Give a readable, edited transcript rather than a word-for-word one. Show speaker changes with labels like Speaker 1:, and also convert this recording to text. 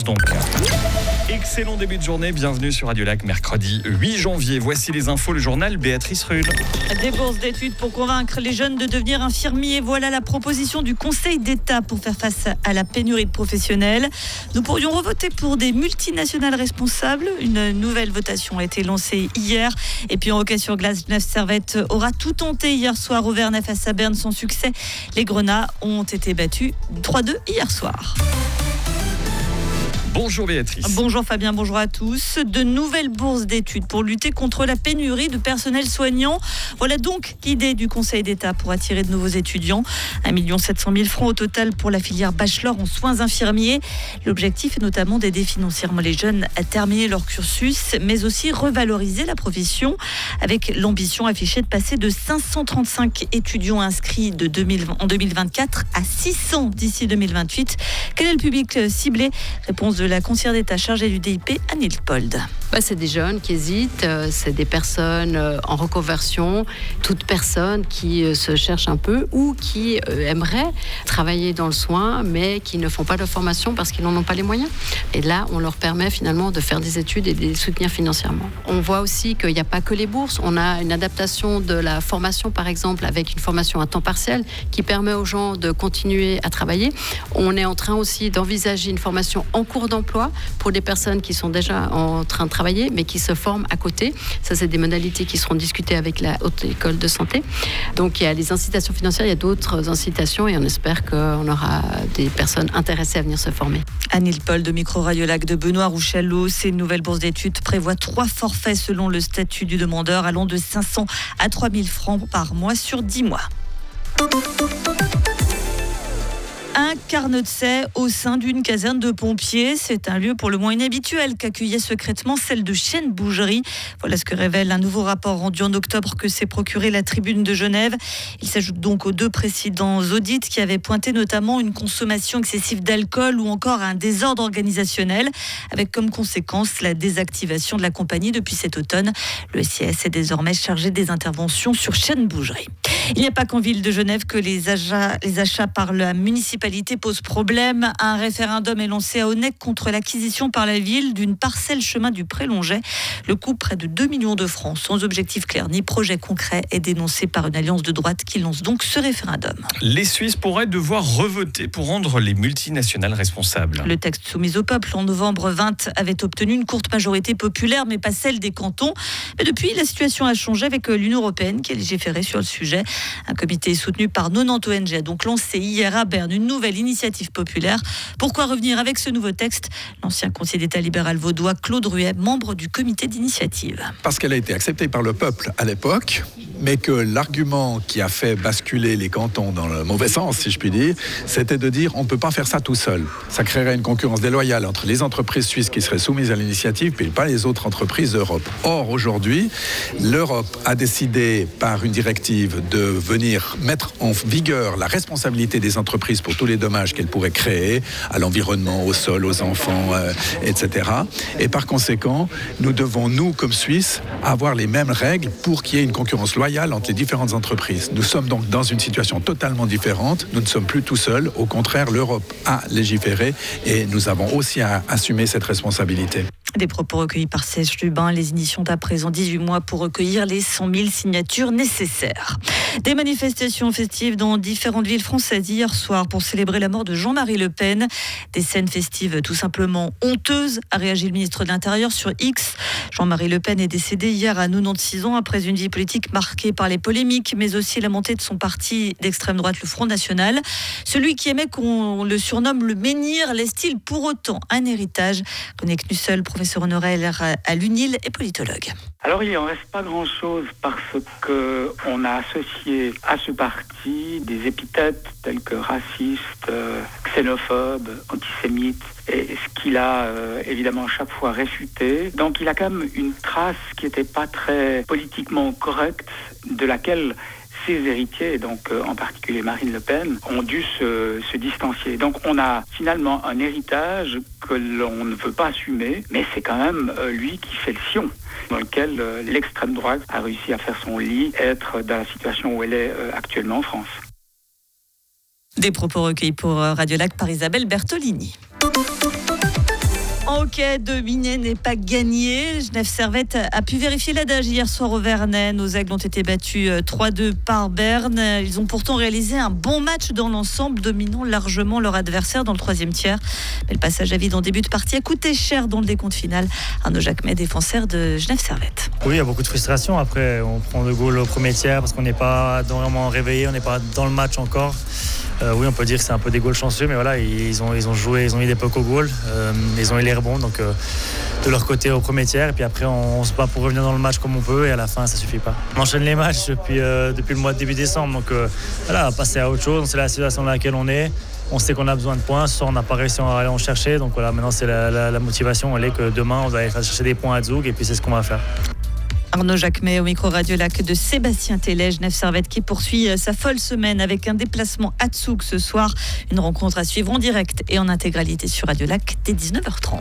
Speaker 1: Donc, excellent début de journée, bienvenue sur Radio Lac, mercredi 8 janvier. Voici les infos, le journal Béatrice Rulle.
Speaker 2: Des bourses d'études pour convaincre les jeunes de devenir infirmiers. Voilà la proposition du Conseil d'État pour faire face à la pénurie de professionnels. Nous pourrions revoter pour des multinationales responsables. Une nouvelle votation a été lancée hier. Et puis en hockey sur glace, Genève Servette aura tout tenté hier soir au Vernet face à Berne sans succès. Les Grenats ont été battus 3-2 hier soir.
Speaker 1: Bonjour Béatrice.
Speaker 2: Bonjour Fabien, bonjour à tous. De nouvelles bourses d'études pour lutter contre la pénurie de personnel soignant. Voilà donc l'idée du Conseil d'État pour attirer de nouveaux étudiants. 1 700 000 francs au total pour la filière bachelor en soins infirmiers. L'objectif est notamment d'aider financièrement les jeunes à terminer leur cursus, mais aussi revaloriser la profession avec l'ambition affichée de passer de 535 étudiants inscrits en 2024 à 600 d'ici 2028. Quel est le public ciblé ? Réponse de la conseillère d'État chargée du DIP, Anne Hilpold.
Speaker 3: C'est des jeunes qui hésitent, c'est des personnes en reconversion, toute personne qui se cherche un peu ou qui aimerait travailler dans le soin, mais qui ne font pas de formation parce qu'ils n'en ont pas les moyens. Et là, on leur permet finalement de faire des études et de les soutenir financièrement. On voit aussi qu'il n'y a pas que les bourses. On a une adaptation de la formation, par exemple, avec une formation à temps partiel qui permet aux gens de continuer à travailler. On est en train aussi d'envisager une formation en cours d'emploi pour des personnes qui sont déjà en train de travailler, mais qui se forment à côté. Ça, c'est des modalités qui seront discutées avec la Haute École de Santé. Donc, il y a les incitations financières, il y a d'autres incitations et on espère qu'on aura des personnes intéressées à venir se former.
Speaker 2: Anne Hilpold de Micro Radio Lac de Benoît Rouchalot. Ces nouvelles bourses d'études prévoient 3 forfaits selon le statut du demandeur, allant de 500 à 3 000 francs par mois sur 10 mois. Un carnet au sein d'une caserne de pompiers. C'est un lieu pour le moins inhabituel qu'accueillait secrètement celle de Chêne-Bougerie. Voilà ce que révèle un nouveau rapport rendu en octobre que s'est procuré la Tribune de Genève. Il s'ajoute donc aux 2 précédents audits qui avaient pointé notamment une consommation excessive d'alcool ou encore un désordre organisationnel, avec comme conséquence la désactivation de la compagnie depuis cet automne. Le SIS est désormais chargé des interventions sur Chêne-Bougerie. Il n'y a pas qu'en ville de Genève que les achats par la municipalité posent problème. Un référendum est lancé à Aunec contre l'acquisition par la ville d'une parcelle chemin du Prélonget. Le coût, près de 2 millions de francs, sans objectif clair ni projet concret, est dénoncé par une alliance de droite qui lance donc ce référendum.
Speaker 1: Les Suisses pourraient devoir revoter pour rendre les multinationales responsables.
Speaker 2: Le texte soumis au peuple en novembre 20 avait obtenu une courte majorité populaire, mais pas celle des cantons. Mais depuis, la situation a changé avec l'Union européenne qui a légiféré sur le sujet. Un comité soutenu par 90 ONG a donc lancé hier à Berne une nouvelle initiative populaire. Pourquoi revenir avec ce nouveau texte ? L'ancien conseiller d'État libéral vaudois Claude Ruet, membre du comité d'initiative.
Speaker 4: Parce qu'elle a été acceptée par le peuple à l'époque, mais que l'argument qui a fait basculer les cantons dans le mauvais sens, si je puis dire, c'était de dire on ne peut pas faire ça tout seul. Ça créerait une concurrence déloyale entre les entreprises suisses qui seraient soumises à l'initiative et pas les autres entreprises d'Europe. Or, aujourd'hui, l'Europe a décidé par une directive de venir mettre en vigueur la responsabilité des entreprises pour tous les dommages qu'elles pourraient créer à l'environnement, au sol, aux enfants, etc. Et par conséquent, nous devons, nous, comme Suisses, avoir les mêmes règles pour qu'il y ait une concurrence loyale entre les différentes entreprises. Nous sommes donc dans une situation totalement différente. Nous ne sommes plus tout seuls. Au contraire, l'Europe a légiféré et nous avons aussi à assumer cette responsabilité.
Speaker 2: Des propos recueillis par Serge Lubin. Les initiations ont à présent 18 mois pour recueillir les 100 000 signatures nécessaires. Des manifestations festives dans différentes villes françaises hier soir pour célébrer la mort de Jean-Marie Le Pen. Des scènes festives tout simplement honteuses, a réagi le ministre de l'Intérieur sur X. Jean-Marie Le Pen est décédé hier à 96 ans après une vie politique marquée par les polémiques, mais aussi la montée de son parti d'extrême droite, le Front National. Celui qui aimait qu'on le surnomme le menhir, laisse-t-il pour autant un héritage ? René Knussel, professeur honoraire à l'UNIL et politologue.
Speaker 5: Alors il n'en reste pas grand-chose parce qu'on a associé à ce parti des épithètes telles que raciste, xénophobe, antisémite, et ce qu'il a évidemment chaque fois réfuté. Donc il a quand même une trace qui n'était pas très politiquement correcte, de laquelle ses héritiers, donc en particulier Marine Le Pen, ont dû se distancier. Donc on a finalement un héritage que l'on ne veut pas assumer, mais c'est quand même lui qui fait le sillon, dans lequel l'extrême droite a réussi à faire son lit, être dans la situation où elle est actuellement en France.
Speaker 2: Des propos recueillis pour Radio Lac par Isabelle Bertolini. En hockey, dominer n'est pas gagné. Genève Servette a pu vérifier l'adage hier soir au Vernet. Nos Aigles ont été battus 3-2 par Berne. Ils ont pourtant réalisé un bon match dans l'ensemble, dominant largement leur adversaire dans le troisième tiers. Mais le passage à vide en début de partie a coûté cher dans le décompte final. Arnaud Jacquemet, défenseur de Genève Servette.
Speaker 6: Oui, il y a beaucoup de frustration. Après, on prend 2 goals au premier tiers parce qu'on n'est pas vraiment réveillé, on n'est pas dans le match encore. Oui, on peut dire que c'est un peu des goals chanceux, mais voilà, ils ont joué, ils ont mis des pucks au goal, ils ont eu les rebonds, donc de leur côté au premier tiers, et puis après on se bat pour revenir dans le match comme on peut, et à la fin ça suffit pas. On enchaîne les matchs depuis le mois de début décembre, donc voilà, passer à autre chose, c'est la situation dans laquelle on est. On sait qu'on a besoin de points, ce soir on n'a pas réussi à aller en chercher, donc voilà, maintenant c'est la motivation, elle est que demain on va aller chercher des points à Zug, et puis c'est ce qu'on va faire.
Speaker 2: Arnaud Jacquemet au micro Radio Lac de Sébastien Tellet. Genève Servette qui poursuit sa folle semaine avec un déplacement à Zug ce soir. Une rencontre à suivre en direct et en intégralité sur Radio Lac dès 19h30.